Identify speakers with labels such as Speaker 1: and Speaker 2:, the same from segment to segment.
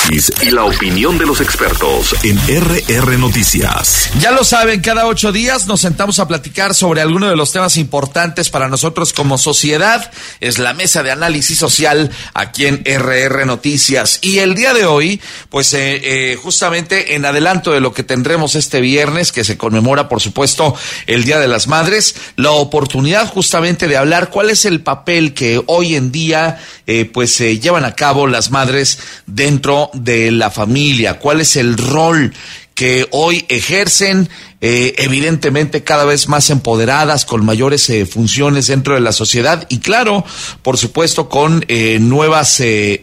Speaker 1: análisis y la opinión de los expertos en RR Noticias.
Speaker 2: Ya lo saben, cada 8 días nos sentamos a platicar sobre alguno de los temas importantes para nosotros como sociedad. Es la mesa de análisis social aquí en RR Noticias. Y el día de hoy, pues justamente en adelanto de lo que tendremos este viernes, que se conmemora, por supuesto, el Día de las Madres, la oportunidad justamente de hablar cuál es el papel que hoy en día llevan a cabo las madres dentro de la familia, cuál es el rol que hoy ejercen, evidentemente cada vez más empoderadas, con mayores funciones dentro de la sociedad y claro, por supuesto con nuevos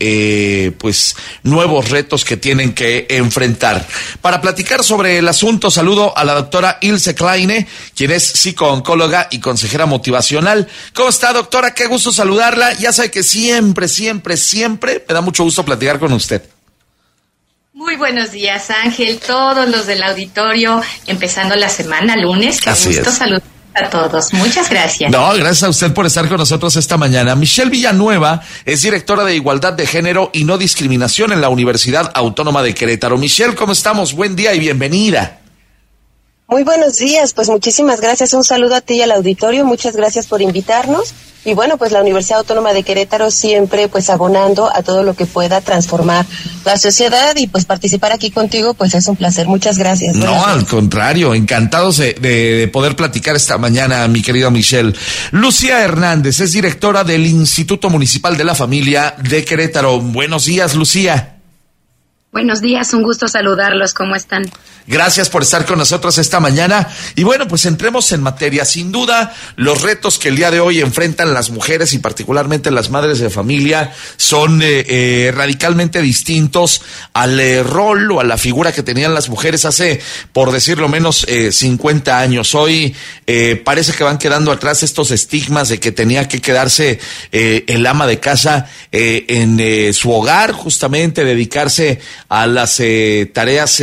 Speaker 2: retos que tienen que enfrentar. Para platicar sobre el asunto, saludo a la doctora Ilse Kleine, quien es psico-oncóloga y consejera motivacional. ¿Cómo está, doctora? Qué gusto saludarla. Ya sabe que siempre me da mucho gusto platicar con usted.
Speaker 3: Muy buenos días, Ángel, todos los del auditorio, empezando la semana, lunes. Qué gusto saludar a todos. Muchas gracias.
Speaker 2: No, gracias a usted por estar con nosotros esta mañana. Michelle Villanueva es directora de Igualdad de Género y No Discriminación en la Universidad Autónoma de Querétaro. Michelle, ¿cómo estamos? Buen día y bienvenida.
Speaker 4: Muy buenos días, pues muchísimas gracias. Un saludo a ti y al auditorio. Muchas gracias por invitarnos. Y bueno, pues la Universidad Autónoma de Querétaro siempre pues abonando a todo lo que pueda transformar la sociedad y pues participar aquí contigo pues es un placer. Muchas gracias.
Speaker 2: No, al contrario, encantados de poder platicar esta mañana, mi querida Michelle. Lucía Hernández es directora del Instituto Municipal de la Familia de Querétaro. Buenos días, Lucía.
Speaker 5: Buenos días, un gusto saludarlos, ¿cómo están?
Speaker 2: Gracias por estar con nosotros esta mañana. Y bueno, pues entremos en materia. Sin duda, los retos que el día de hoy enfrentan las mujeres y particularmente las madres de familia son radicalmente distintos al rol o a la figura que tenían las mujeres hace, por decirlo menos, 50 años. Hoy parece que van quedando atrás estos estigmas de que tenía que quedarse el ama de casa en su hogar, justamente dedicarse a las tareas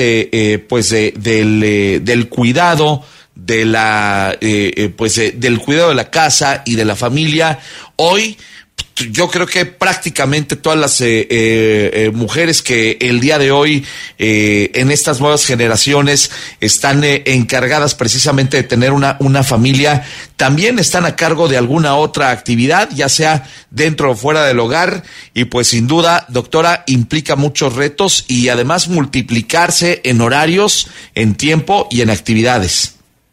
Speaker 2: del cuidado de del cuidado de la casa y de la familia. Hoy yo creo que prácticamente todas las mujeres que el día de hoy en estas nuevas generaciones están encargadas precisamente de tener una familia, también están a cargo de alguna otra actividad, ya sea dentro o fuera del hogar, y pues sin duda, doctora, implica muchos retos y además multiplicarse en horarios, en tiempo y en actividades.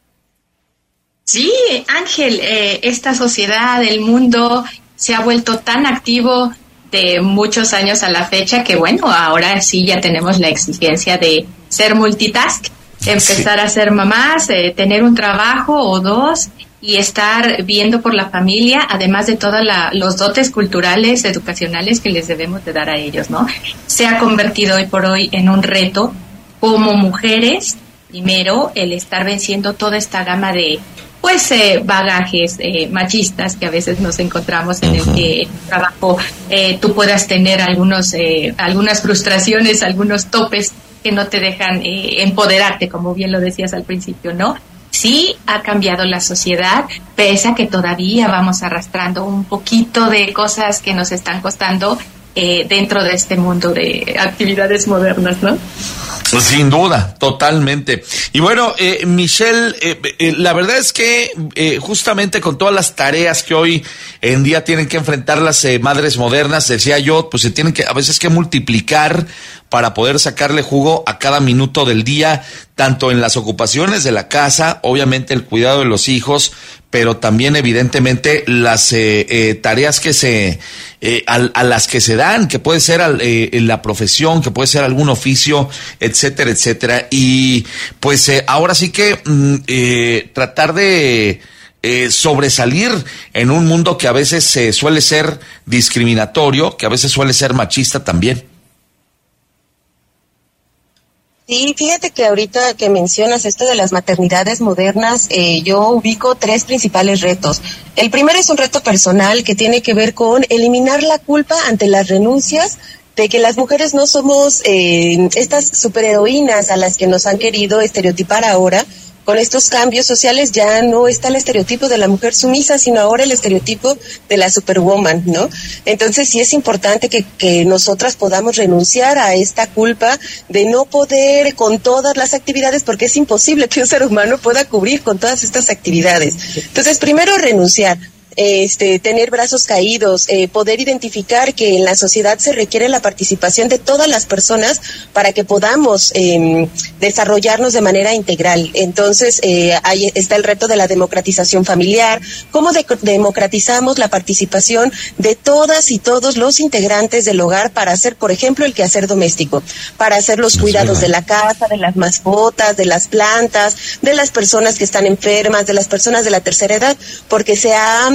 Speaker 3: Sí, Ángel, esta sociedad, el mundo se ha vuelto tan activo de muchos años a la fecha que bueno, ahora sí ya tenemos la exigencia de ser multitask, empezar a ser mamás, tener un trabajo o dos y estar viendo por la familia, además de todos los dotes culturales, educacionales que les debemos de dar a ellos, ¿no? Se ha convertido hoy por hoy en un reto como mujeres, primero el estar venciendo toda esta gama de bagajes machistas que a veces nos encontramos en el que en el trabajo tú puedas tener algunas frustraciones, algunos topes que no te dejan empoderarte, como bien lo decías al principio, ¿no? Sí ha cambiado la sociedad, pese a que todavía vamos arrastrando un poquito de cosas que nos están costando dentro de este mundo de actividades modernas, ¿no?
Speaker 2: Sin duda, totalmente. Y bueno, Michelle, la verdad es que justamente con todas las tareas que hoy en día tienen que enfrentar las madres modernas, decía yo, pues se tienen que a veces que multiplicar para poder sacarle jugo a cada minuto del día, tanto en las ocupaciones de la casa, obviamente el cuidado de los hijos, pero también evidentemente las tareas que a las que se dan, que puede ser la profesión, que puede ser algún oficio, etcétera, etcétera. Y pues ahora sí que tratar de sobresalir en un mundo que a veces suele ser discriminatorio, que a veces suele ser machista también.
Speaker 4: Sí, fíjate que ahorita que mencionas esto de las maternidades modernas, yo ubico 3 principales retos. El primero es un reto personal que tiene que ver con eliminar la culpa ante las renuncias, de que las mujeres no somos estas superheroínas a las que nos han querido estereotipar ahora, con estos cambios sociales ya no está el estereotipo de la mujer sumisa, sino ahora el estereotipo de la superwoman, ¿no? Entonces sí es importante que nosotras podamos renunciar a esta culpa de no poder con todas las actividades, porque es imposible que un ser humano pueda cubrir con todas estas actividades. Entonces, primero renunciar. Tener brazos caídos, poder identificar que en la sociedad se requiere la participación de todas las personas para que podamos desarrollarnos de manera integral. Entonces, ahí está el reto de la democratización familiar. ¿Cómo democratizamos la participación de todas y todos los integrantes del hogar para hacer, por ejemplo, el quehacer doméstico, para hacer los cuidados de la casa, de las mascotas, de las plantas, de las personas que están enfermas, de las personas de la tercera edad? Porque se ha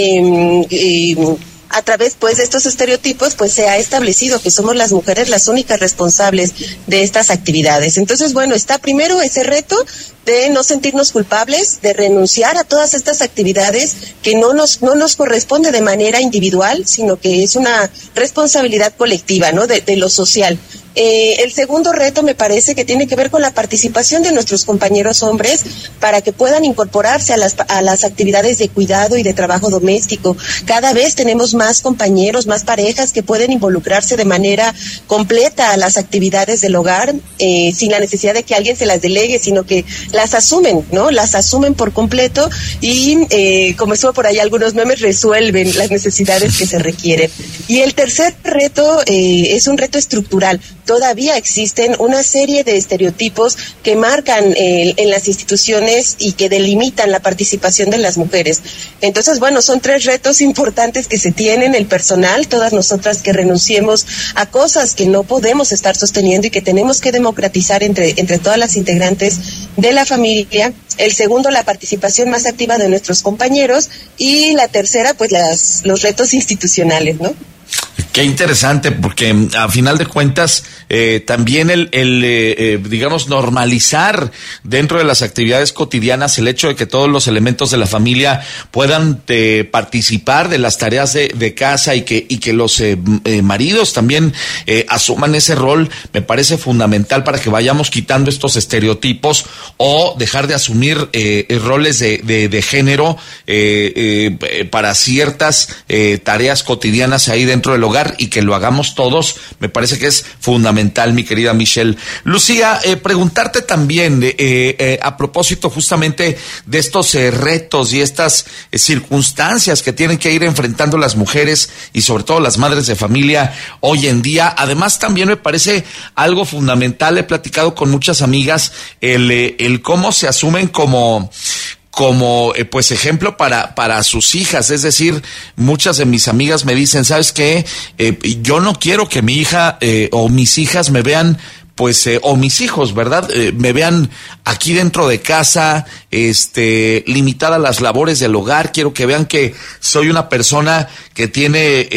Speaker 4: a través pues de estos estereotipos pues se ha establecido que somos las mujeres las únicas responsables de estas actividades. Entonces, bueno, está primero ese reto de no sentirnos culpables, de renunciar a todas estas actividades que no nos corresponde de manera individual, sino que es una responsabilidad colectiva, ¿no? De lo social. El segundo reto me parece que tiene que ver con la participación de nuestros compañeros hombres para que puedan incorporarse a las actividades de cuidado y de trabajo doméstico. Cada vez tenemos más compañeros, más parejas que pueden involucrarse de manera completa a las actividades del hogar, sin la necesidad de que alguien se las delegue, sino que las asumen, ¿no? Las asumen por completo y, como estuvo por ahí algunos memes, resuelven las necesidades que se requieren. Y el tercer reto es un reto estructural. Todavía existen una serie de estereotipos que marcan en las instituciones y que delimitan la participación de las mujeres. Entonces, bueno, son 3 retos importantes que se tienen: el personal, todas nosotras que renunciemos a cosas que no podemos estar sosteniendo y que tenemos que democratizar entre todas las integrantes de la familia. El segundo, la participación más activa de nuestros compañeros. Y la tercera, pues los retos institucionales, ¿no?
Speaker 2: Qué interesante, porque a final de cuentas también digamos, normalizar dentro de las actividades cotidianas el hecho de que todos los elementos de la familia puedan participar de las tareas de casa y que los maridos también asuman ese rol, me parece fundamental para que vayamos quitando estos estereotipos o dejar de asumir roles de género para ciertas tareas cotidianas ahí dentro del hogar, y que lo hagamos todos. Me parece que es fundamental, mi querida Michelle. Lucía, preguntarte también a propósito justamente de estos retos y estas circunstancias que tienen que ir enfrentando las mujeres y sobre todo las madres de familia hoy en día. Además, también me parece algo fundamental, he platicado con muchas amigas, el cómo se asumen como pues ejemplo para sus hijas. Es decir, muchas de mis amigas me dicen, ¿sabes qué? Yo no quiero que mi hija o mis hijas me vean, pues, o mis hijos, ¿verdad? Me vean aquí dentro de casa, limitada a las labores del hogar. Quiero que vean que soy una persona que tiene,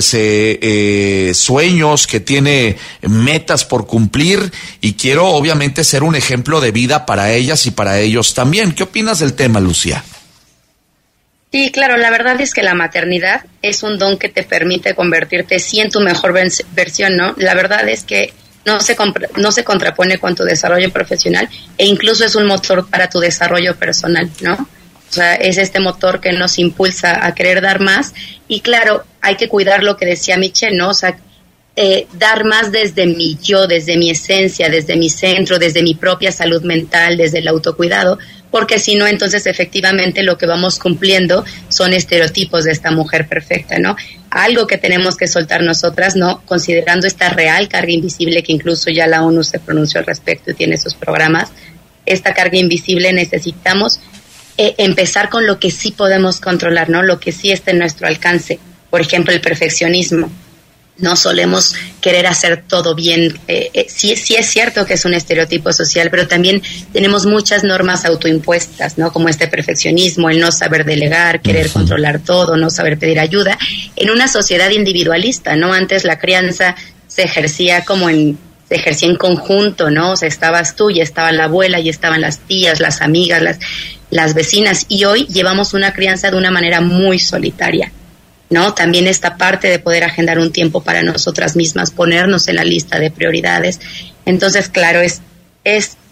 Speaker 2: sueños, que tiene metas por cumplir, y quiero obviamente ser un ejemplo de vida para ellas y para ellos también. ¿Qué opinas del tema, Lucía?
Speaker 5: Sí, claro, la verdad es que la maternidad es un don que te permite convertirte sí en tu mejor versión, ¿no? La verdad es que no se contrapone con tu desarrollo profesional, e incluso es un motor para tu desarrollo personal, ¿no? O sea, es este motor que nos impulsa a querer dar más. Y claro, hay que cuidar lo que decía Michelle, ¿no? O sea, dar más desde mi yo, desde mi esencia, desde mi centro, desde mi propia salud mental, desde el autocuidado, porque si no, entonces efectivamente lo que vamos cumpliendo son estereotipos de esta mujer perfecta, ¿no? Algo que tenemos que soltar nosotras, ¿no? Considerando esta real carga invisible, que incluso ya la ONU se pronunció al respecto y tiene sus programas. Esta carga invisible necesitamos empezar con lo que sí podemos controlar, ¿no? Lo que sí está en nuestro alcance. Por ejemplo, el perfeccionismo. No solemos querer hacer todo bien. Sí es cierto que es un estereotipo social, pero también tenemos muchas normas autoimpuestas, ¿no? Como este perfeccionismo, el no saber delegar, querer controlar todo, no saber pedir ayuda, en una sociedad individualista, ¿no? Antes la crianza se ejercía en conjunto, ¿no? O sea, estabas tú y estaba la abuela y estaban las tías, las amigas, las vecinas, y hoy llevamos una crianza de una manera muy solitaria, ¿no? También esta parte de poder agendar un tiempo para nosotras mismas, ponernos en la lista de prioridades. Entonces, claro, es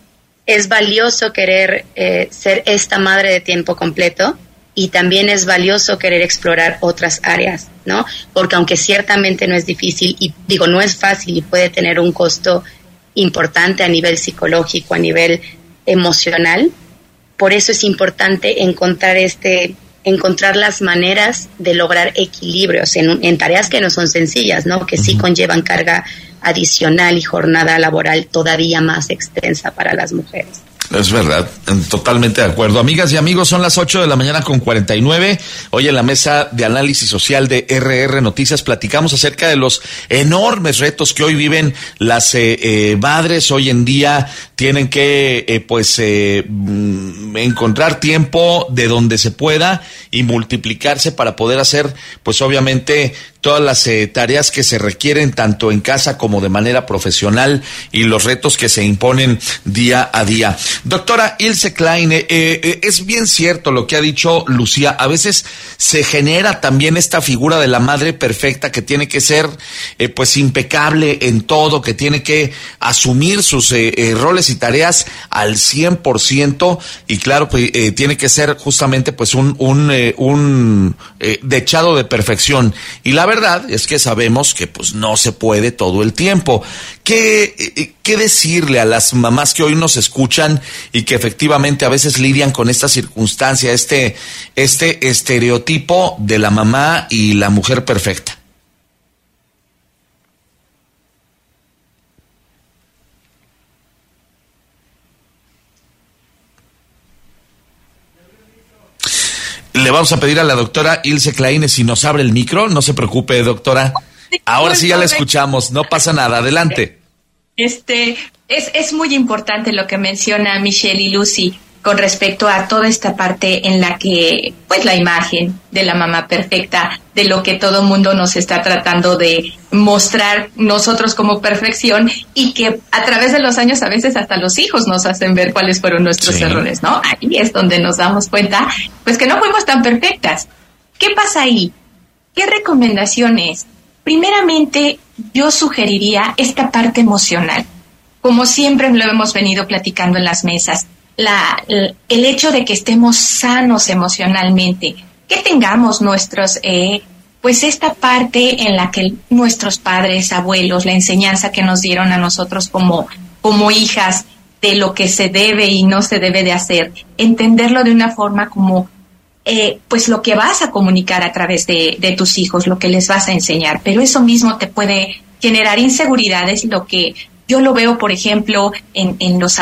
Speaker 5: es valioso querer ser esta madre de tiempo completo, y también es valioso querer explorar otras áreas, ¿no? Porque aunque ciertamente no es difícil, y digo, no es fácil y puede tener un costo importante a nivel psicológico, a nivel emocional, por eso es importante encontrar las maneras de lograr equilibrios en tareas que no son sencillas, ¿no? Que sí conllevan carga adicional y jornada laboral todavía más extensa para las mujeres.
Speaker 2: Es verdad, totalmente de acuerdo. Amigas y amigos, son las 8:49 a.m. Hoy en la mesa de análisis social de RR Noticias platicamos acerca de los enormes retos que hoy viven las madres. Hoy en día tienen que encontrar tiempo de donde se pueda y multiplicarse para poder hacer, pues obviamente, todas las tareas que se requieren tanto en casa como de manera profesional y los retos que se imponen día a día. Doctora Ilse Klein, es bien cierto lo que ha dicho Lucía. A veces se genera también esta figura de la madre perfecta que tiene que ser pues impecable en todo, que tiene que asumir sus roles y tareas al 100%, y claro, pues, tiene que ser justamente pues un dechado de perfección. Y la verdad es que sabemos que pues no se puede todo el tiempo. ¿Qué decirle a las mamás que hoy nos escuchan y que efectivamente a veces lidian con esta circunstancia, este estereotipo de la mamá y la mujer perfecta? Le vamos a pedir a la doctora Ilse Klein si nos abre el micro. No se preocupe, doctora. Ahora sí ya la escuchamos. No pasa nada. Adelante.
Speaker 3: Es muy importante lo que menciona Michelle y Lucy con respecto a toda esta parte en la que, pues, la imagen de la mamá perfecta, de lo que todo mundo nos está tratando de mostrar nosotros como perfección, y que a través de los años a veces hasta los hijos nos hacen ver cuáles fueron nuestros errores, ¿no? Ahí es donde nos damos cuenta, pues, que no fuimos tan perfectas. ¿Qué pasa ahí? ¿Qué recomendaciones? Primeramente, yo sugeriría esta parte emocional. Como siempre lo hemos venido platicando en las mesas, el hecho de que estemos sanos emocionalmente, que tengamos nuestros, pues esta parte en la que nuestros padres, abuelos, la enseñanza que nos dieron a nosotros como hijas de lo que se debe y no se debe de hacer, entenderlo de una forma como, pues lo que vas a comunicar a través de tus hijos, lo que les vas a enseñar, pero eso mismo te puede generar inseguridades, lo que yo lo veo, por ejemplo, en las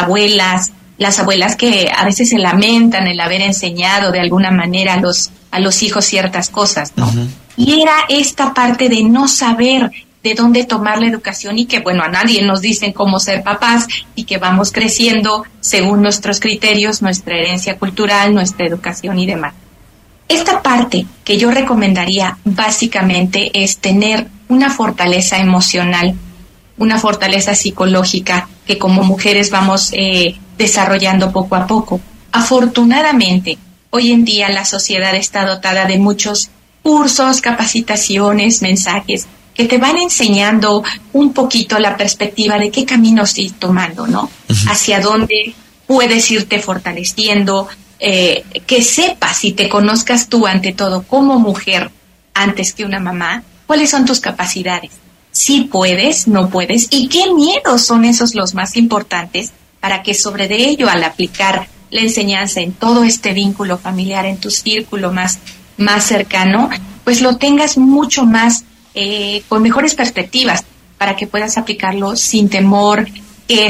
Speaker 3: abuelas que a veces se lamentan el haber enseñado de alguna manera a los hijos ciertas cosas, ¿no? Uh-huh. Y era esta parte de no saber de dónde tomar la educación, y que, bueno, a nadie nos dicen cómo ser papás, y que vamos creciendo según nuestros criterios, nuestra herencia cultural, nuestra educación y demás. Esta parte que yo recomendaría básicamente es tener una fortaleza emocional, una fortaleza psicológica que como mujeres vamos desarrollando poco a poco. Afortunadamente, hoy en día la sociedad está dotada de muchos cursos, capacitaciones, mensajes que te van enseñando un poquito la perspectiva de qué caminos ir tomando, ¿no? Uh-huh. Hacia dónde puedes irte fortaleciendo, que sepas y te conozcas tú ante todo como mujer antes que una mamá, cuáles son tus capacidades. Si puedes, no puedes, y qué miedos son esos los más importantes, para que sobre de ello, al aplicar la enseñanza en todo este vínculo familiar, en tu círculo más cercano, pues lo tengas mucho más, con mejores perspectivas, para que puedas aplicarlo sin temor, que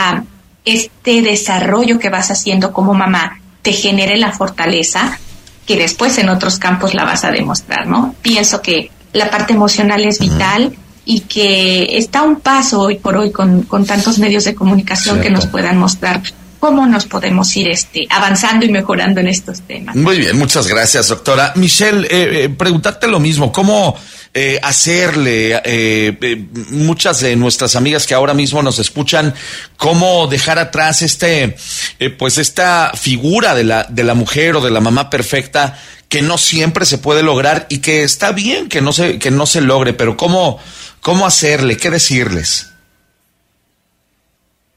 Speaker 3: este desarrollo que vas haciendo como mamá te genere la fortaleza, que después en otros campos la vas a demostrar, ¿no? Pienso que la parte emocional es vital, y que está a un paso hoy por hoy con tantos medios de comunicación. Cierto. Que nos puedan mostrar cómo nos podemos ir avanzando y mejorando en estos temas.
Speaker 2: Muy bien, muchas gracias, doctora. Michelle, preguntarte lo mismo, ¿cómo hacerle muchas de nuestras amigas que ahora mismo nos escuchan, cómo dejar atrás pues esta figura de la mujer o de la mamá perfecta, que no siempre se puede lograr, y que está bien que no se logre, pero cómo hacerle, qué decirles?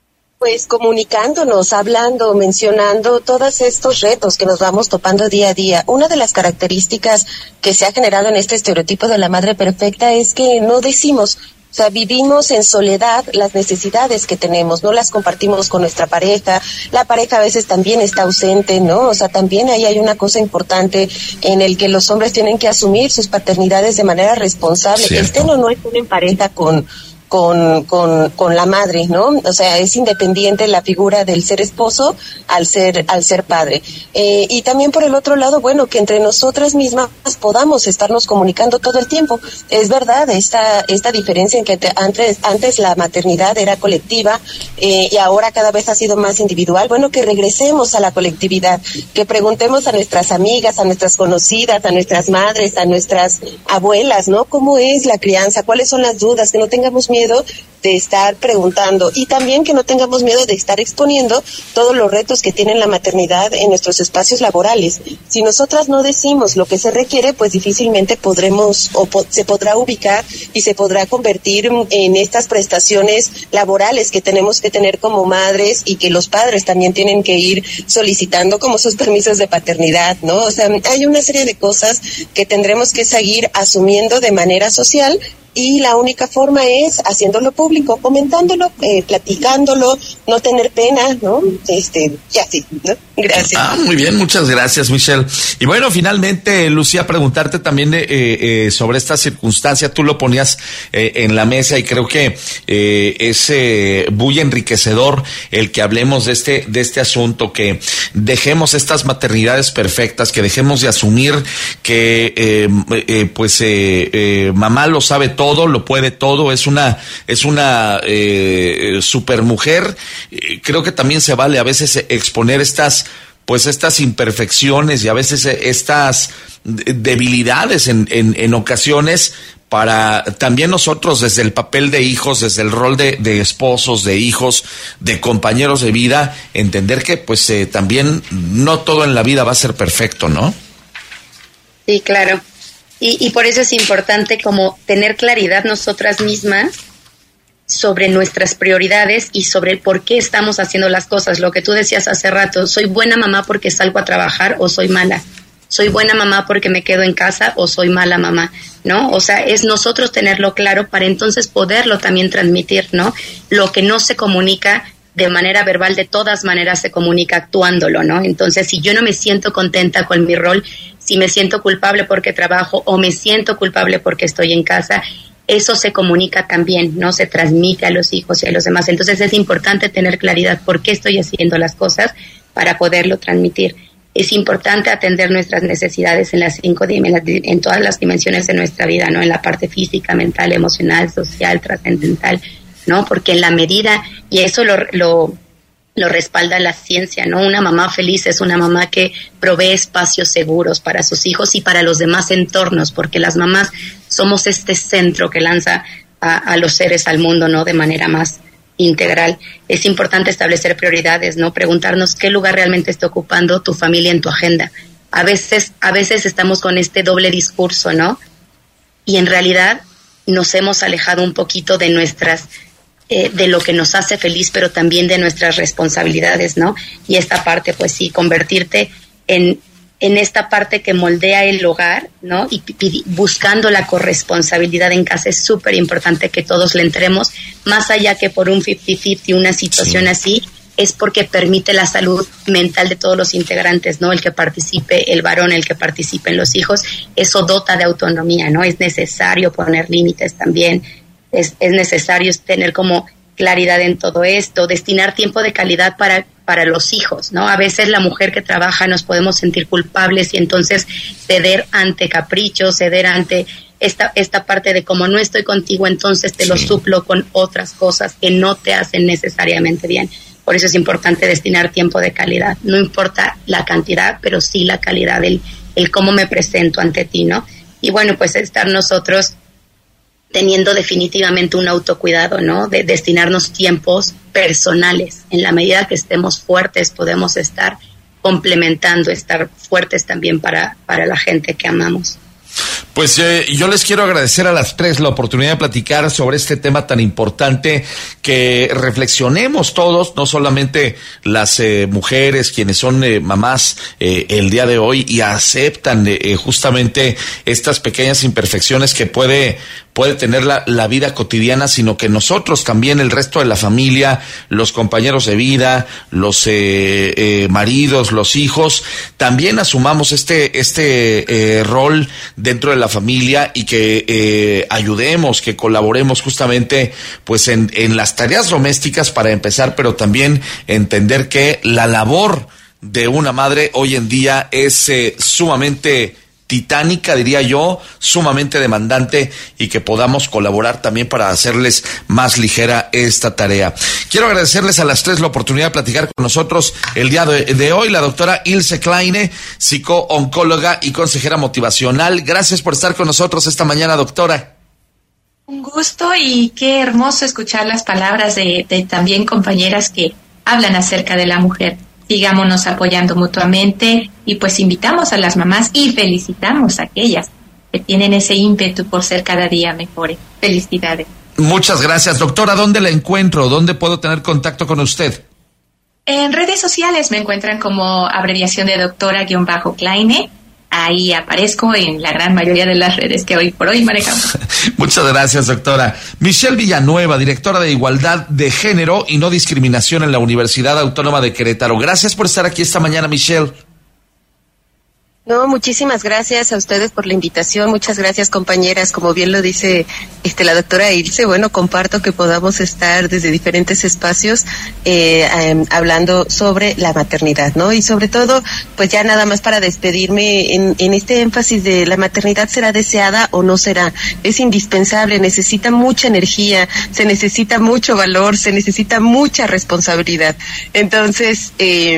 Speaker 4: pues comunicándonos, hablando, mencionando todos estos retos que nos vamos topando día a día. Una de las características que se ha generado en este estereotipo de la madre perfecta es que no decimos. O sea, vivimos en soledad las necesidades que tenemos, no las compartimos con nuestra pareja, la pareja a veces también está ausente, ¿no? O sea, también ahí hay una cosa importante en el que los hombres tienen que asumir sus paternidades de manera responsable,
Speaker 2: Cierto.
Speaker 4: estén o no estén en pareja con la madre, ¿no? O sea, es independiente la figura del ser esposo al ser padre. Y también por el otro lado, bueno, que entre nosotras mismas podamos estarnos comunicando todo el tiempo. Es verdad, esta diferencia en que antes la maternidad era colectiva y ahora cada vez ha sido más individual. Bueno, que regresemos a la colectividad, que preguntemos a nuestras amigas, a nuestras conocidas, a nuestras madres, a nuestras abuelas, ¿no? ¿Cómo es la crianza? ¿Cuáles son las dudas? Que no tengamos miedo de estar preguntando y también que no tengamos miedo de estar exponiendo todos los retos que tiene la maternidad en nuestros espacios laborales. Si nosotras no decimos lo que se requiere, pues difícilmente podremos se podrá ubicar y se podrá convertir en estas prestaciones laborales que tenemos que tener como madres y que los padres también tienen que ir solicitando como sus permisos de paternidad, ¿no? O sea, hay una serie de cosas que tendremos que seguir asumiendo de manera social. Y la única forma es haciéndolo público, comentándolo, platicándolo, no tener pena, ¿no? Y así, ¿no? Gracias.
Speaker 2: Muy bien, muchas gracias, Michelle. Y bueno, finalmente, Lucía, preguntarte también sobre esta circunstancia. Tú lo ponías en la mesa y creo que es muy enriquecedor el que hablemos de este asunto, que dejemos estas maternidades perfectas, que dejemos de asumir que mamá lo sabe todo, lo puede todo, es una supermujer. Creo que también se vale a veces exponer estas imperfecciones y a veces estas debilidades en ocasiones, para también nosotros desde el papel de hijos, desde el rol de esposos, de hijos, de compañeros de vida, entender que también no todo en la vida va a ser perfecto, ¿no?
Speaker 5: Sí, claro. Y por eso es importante como tener claridad nosotras mismas sobre nuestras prioridades y sobre por qué estamos haciendo las cosas. Lo que tú decías hace rato, ¿soy buena mamá porque salgo a trabajar o soy mala? ¿Soy buena mamá porque me quedo en casa o soy mala mamá? ¿No? O sea, es nosotros tenerlo claro para entonces poderlo también transmitir, ¿no? Lo que no se comunica de manera verbal, de todas maneras se comunica actuándolo, ¿no? Entonces, si yo no me siento contenta con mi rol, si me siento culpable porque trabajo o me siento culpable porque estoy en casa, eso se comunica también, ¿no? Se transmite a los hijos y a los demás. Entonces, es importante tener claridad por qué estoy haciendo las cosas para poderlo transmitir. Es importante atender nuestras necesidades en todas las dimensiones de nuestra vida, ¿no? En la parte física, mental, emocional, social, trascendental, ¿no? Porque en la medida, y eso lo respalda la ciencia, ¿no? Una mamá feliz es una mamá que provee espacios seguros para sus hijos y para los demás entornos, porque las mamás somos este centro que lanza a los seres al mundo, ¿no? De manera más integral. Es importante establecer prioridades, ¿no? Preguntarnos qué lugar realmente está ocupando tu familia en tu agenda. A veces estamos con este doble discurso, ¿no? Y en realidad nos hemos alejado un poquito de de lo que nos hace feliz, pero también de nuestras responsabilidades, ¿no? Y esta parte, pues sí, convertirte en esta parte que moldea el hogar, ¿no? Y buscando la corresponsabilidad en casa es súper importante que todos le entremos, más allá que por un 50-50, una situación así, es porque permite la salud mental de todos los integrantes, ¿no? El que participe el varón, el que participen los hijos, eso dota de autonomía, ¿no? Es necesario poner límites también, es necesario tener como claridad en todo esto, destinar tiempo de calidad para los hijos, ¿no? A veces la mujer que trabaja nos podemos sentir culpables y entonces ceder ante caprichos, ceder ante esta parte de como no estoy contigo, entonces te lo suplo con otras cosas que no te hacen necesariamente bien. Por eso es importante destinar tiempo de calidad. No importa la cantidad, pero sí la calidad, el cómo me presento ante ti, ¿no? Y bueno, pues estar nosotros teniendo definitivamente un autocuidado, ¿no? De destinarnos tiempos personales. En la medida que estemos fuertes, podemos estar complementando, estar fuertes también para la gente que amamos.
Speaker 2: Pues yo les quiero agradecer a las tres la oportunidad de platicar sobre este tema tan importante, que reflexionemos todos, no solamente las mujeres quienes son mamás el día de hoy y aceptan justamente estas pequeñas imperfecciones que puede tener la vida cotidiana, sino que nosotros también, el resto de la familia, los compañeros de vida, los maridos, los hijos, también asumamos este rol dentro de la familia y que ayudemos, que colaboremos justamente pues en las tareas domésticas para empezar, pero también entender que la labor de una madre hoy en día es sumamente titánica, diría yo, sumamente demandante, y que podamos colaborar también para hacerles más ligera esta tarea. Quiero agradecerles a las tres la oportunidad de platicar con nosotros el día de hoy, la doctora Ilse Kleine, psico-oncóloga y consejera motivacional. Gracias por estar con nosotros esta mañana, doctora.
Speaker 3: Un gusto, y qué hermoso escuchar las palabras de también compañeras que hablan acerca de la mujer. Sigámonos apoyando mutuamente, y pues invitamos a las mamás y felicitamos a aquellas que tienen ese ímpetu por ser cada día mejores. Felicidades.
Speaker 2: Muchas gracias, doctora. ¿Dónde la encuentro? ¿Dónde puedo tener contacto con usted?
Speaker 3: En redes sociales me encuentran como abreviación de doctora-Kleine. Ahí aparezco en la gran mayoría de las redes que hoy por hoy manejamos.
Speaker 2: Muchas gracias, doctora. Michelle Villanueva, directora de Igualdad de Género y No Discriminación en la Universidad Autónoma de Querétaro. Gracias por estar aquí esta mañana, Michelle.
Speaker 4: No, muchísimas gracias a ustedes por la invitación. Muchas gracias, compañeras. Como bien lo dice la doctora Ilse, bueno, comparto que podamos estar desde diferentes espacios hablando sobre la maternidad, ¿no? Y sobre todo, pues ya nada más para despedirme, en este énfasis de la maternidad, ¿será deseada o no será? Es indispensable, necesita mucha energía, se necesita mucho valor, se necesita mucha responsabilidad. Entonces,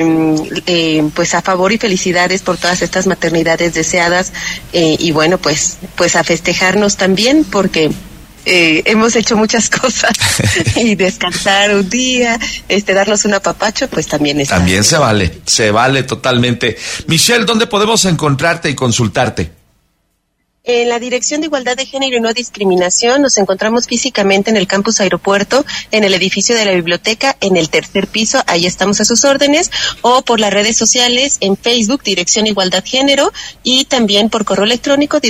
Speaker 4: pues a favor y felicidades por todas estas maternidades deseadas, y bueno, pues a festejarnos también, porque hemos hecho muchas cosas y descansar un día, darnos un apapacho, pues también está.
Speaker 2: También se vale totalmente. Michelle, ¿dónde podemos encontrarte y consultarte?
Speaker 4: En la Dirección de Igualdad de Género y No Discriminación nos encontramos físicamente en el Campus Aeropuerto, en el edificio de la biblioteca, en el 3er piso, ahí estamos a sus órdenes, o por las redes sociales, en Facebook, Dirección Igualdad Género, y también por correo electrónico,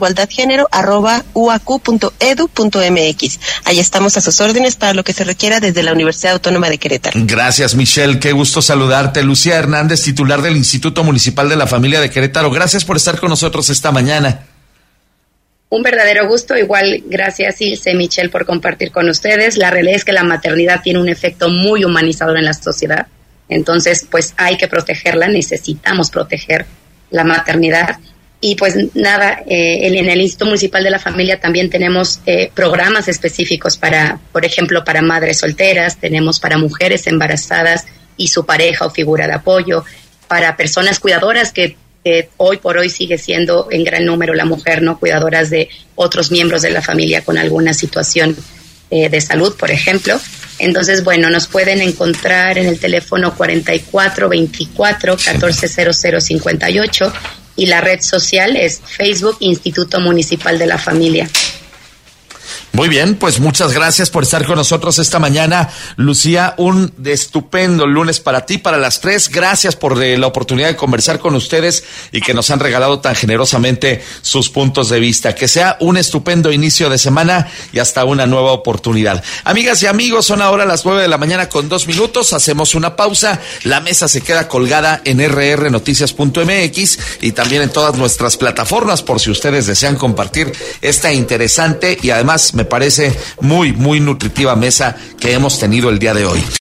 Speaker 4: direccionigualdadgénero@uac.edu.mx. Ahí estamos a sus órdenes para lo que se requiera desde la Universidad Autónoma de Querétaro.
Speaker 2: Gracias, Michelle, qué gusto saludarte. Lucía Hernández, titular del Instituto Municipal de la Familia de Querétaro, gracias por estar con nosotros esta mañana.
Speaker 5: Un verdadero gusto, igual gracias Ilse, Michelle, por compartir con ustedes. La realidad es que la maternidad tiene un efecto muy humanizador en la sociedad, entonces pues hay que protegerla, necesitamos proteger la maternidad. Y pues nada, en el Instituto Municipal de la Familia también tenemos programas específicos para, por ejemplo, para madres solteras, tenemos para mujeres embarazadas y su pareja o figura de apoyo, para personas cuidadoras que hoy por hoy sigue siendo en gran número la mujer, ¿no? Cuidadoras de otros miembros de la familia con alguna situación de salud, por ejemplo. Entonces, bueno, nos pueden encontrar en el teléfono 4424-140058 y la red social es Facebook Instituto Municipal de la Familia.
Speaker 2: Muy bien, pues muchas gracias por estar con nosotros esta mañana, Lucía. Un estupendo lunes para ti, para las tres. Gracias por la oportunidad de conversar con ustedes y que nos han regalado tan generosamente sus puntos de vista. Que sea un estupendo inicio de semana y hasta una nueva oportunidad. Amigas y amigos, son ahora las 9:02 a.m. Hacemos una pausa. La mesa se queda colgada en rrnoticias.mx y también en todas nuestras plataformas, por si ustedes desean compartir esta interesante y además me parece muy, muy nutritiva mesa que hemos tenido el día de hoy.